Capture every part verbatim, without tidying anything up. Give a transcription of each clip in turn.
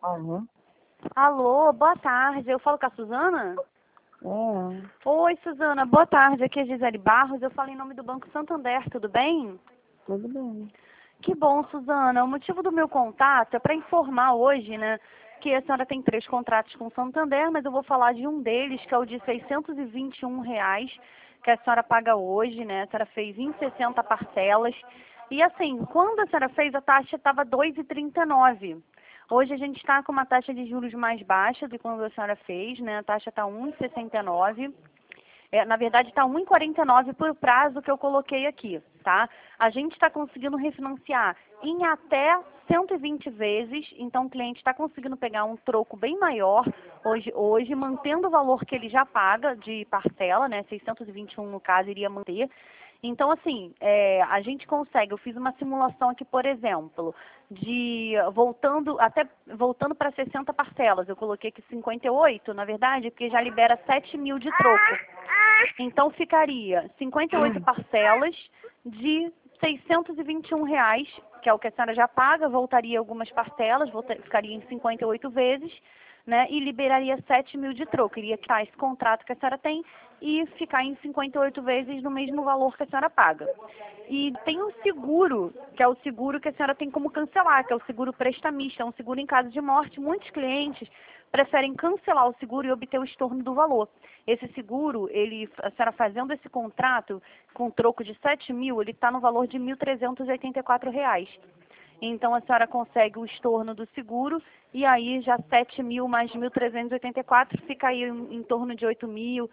Aham. Alô, boa tarde. Eu falo com a Suzana? É, Oi, Suzana, boa tarde. Aqui é Gisele Barros. Eu falo em nome do Banco Santander, tudo bem? tudo bem. Que bom, Suzana. O motivo do meu contato é para informar hoje, né, que a senhora tem três contratos com o Santander, mas eu vou falar de um deles, que é o de seiscentos e vinte e um reais, que a senhora paga hoje, né? A senhora fez em sessenta parcelas. E assim, quando a senhora fez, a taxa estava dois vírgula trinta e nove. Hoje a gente está com uma taxa de juros mais baixa do que quando a senhora fez, né? A taxa está um vírgula sessenta e nove. É, na verdade, está um vírgula quarenta e nove por prazo que eu coloquei aqui, tá? A gente está conseguindo refinanciar em até cento e vinte vezes, então o cliente está conseguindo pegar um troco bem maior hoje, hoje, mantendo o valor que ele já paga de parcela, né? seiscentos e vinte e um no caso, iria manter. Então, assim, é, a gente consegue, eu fiz uma simulação aqui, por exemplo, de voltando até voltando para sessenta parcelas, eu coloquei aqui cinquenta e oito, na verdade, porque já libera sete mil de troco. Então ficaria cinquenta e oito parcelas de seiscentos e vinte e um reais, que é o que a senhora já paga, voltaria algumas parcelas, volta, ficaria em cinquenta e oito vezes, né? E liberaria sete mil de troco. Iria quitar esse contrato que a senhora tem e ficar em cinquenta e oito vezes no mesmo valor que a senhora paga. E tem um seguro, que é o seguro que a senhora tem como cancelar, que é o seguro prestamista, é um seguro em caso de morte. Muitos clientes preferem cancelar o seguro e obter o estorno do valor. Esse seguro, ele, a senhora fazendo esse contrato com troco de sete mil, ele está no valor de mil trezentos e oitenta e quatro reais. Então a senhora consegue o estorno do seguro e aí já sete mil mais mil trezentos e oitenta e quatro fica aí em, em torno de oito mil,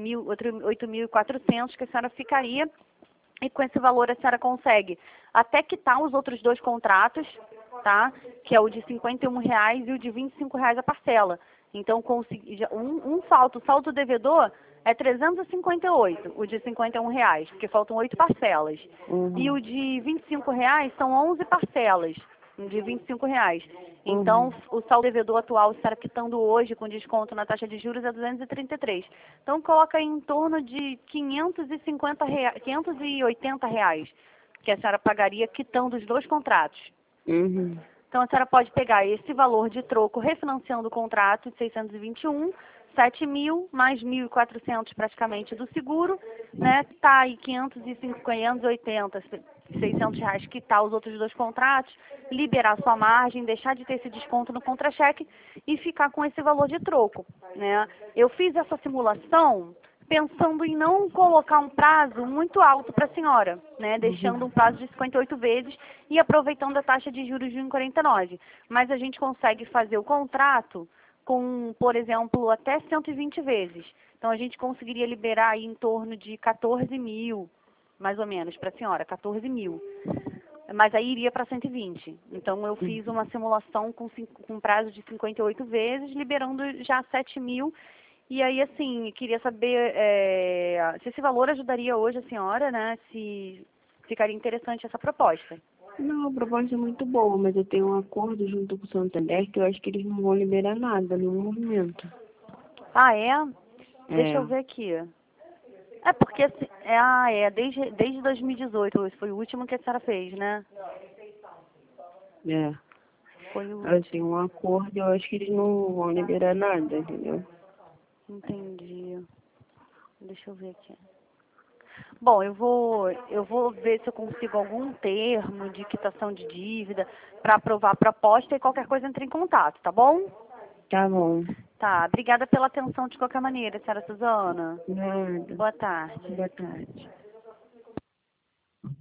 oito mil e quatrocentos que a senhora ficaria. E com esse valor a senhora consegue até quitar os outros dois contratos, tá? Que é o de cinquenta e um reais e o de vinte e cinco reais a parcela. Então, um, um salto, o saldo devedor é trezentos e cinquenta e oito, o de cinquenta e um reais, porque faltam oito parcelas. Uhum. E o de vinte e cinco reais são onze parcelas de vinte e cinco reais. Então, Uhum. o saldo devedor atual está quitando hoje com desconto na taxa de juros é duzentos e trinta e três. Então, coloca em torno de quinhentos e cinquenta reais, quinhentos e oitenta reais que a senhora pagaria quitando os dois contratos. Uhum. Então, a senhora pode pegar esse valor de troco refinanciando o contrato de seiscentos e vinte e um, sete mil, mais mil e quatrocentos praticamente do seguro, né? Tá aí quinhentos e oitenta, seiscentos reais quitar os outros dois contratos, liberar sua margem, deixar de ter esse desconto no contra-cheque e ficar com esse valor de troco, né? Eu fiz essa simulação pensando em não colocar um prazo muito alto para a senhora, né? Deixando um prazo de cinquenta e oito vezes e aproveitando a taxa de juros de um vírgula quarenta e nove. Mas a gente consegue fazer o contrato com, por exemplo, até cento e vinte vezes. Então a gente conseguiria liberar aí em torno de quatorze mil, mais ou menos, para a senhora, quatorze mil. Mas aí iria para cento e vinte. Então eu fiz uma simulação com, com prazo de cinquenta e oito vezes, liberando já sete mil. E aí, assim, queria saber é, se esse valor ajudaria hoje a senhora, né? Se ficaria interessante essa proposta. Não, a proposta é muito boa, mas eu tenho um acordo junto com o Santander que eu acho que eles não vão liberar nada no momento. Ah, é? Deixa É, eu ver aqui. É porque, assim, é, ah, é, desde, desde dois mil e dezoito, esse foi o último que a senhora fez, né? é. Foi o Eu último. tenho um acordo e eu acho que eles não vão liberar nada, entendeu? Entendi. Deixa eu ver aqui. Bom, eu vou, eu vou ver se eu consigo algum termo de quitação de dívida para aprovar a proposta e qualquer coisa entre em contato, tá bom? Tá bom. Tá, obrigada pela atenção de qualquer maneira, senhora Suzana. Nada. Boa tarde. Boa tarde.